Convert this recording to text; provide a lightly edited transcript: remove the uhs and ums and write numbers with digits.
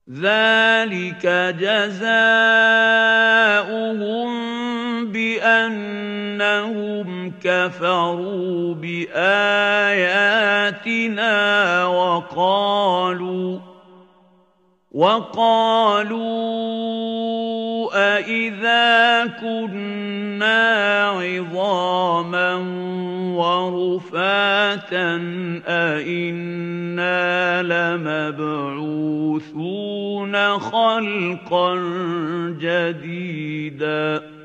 ذلك جزاؤهم بأنهم كفروا بآياتنا وقالوا أإذا كنا عظاما ورفاتا أإنا لمبعوثون خلقا جديدا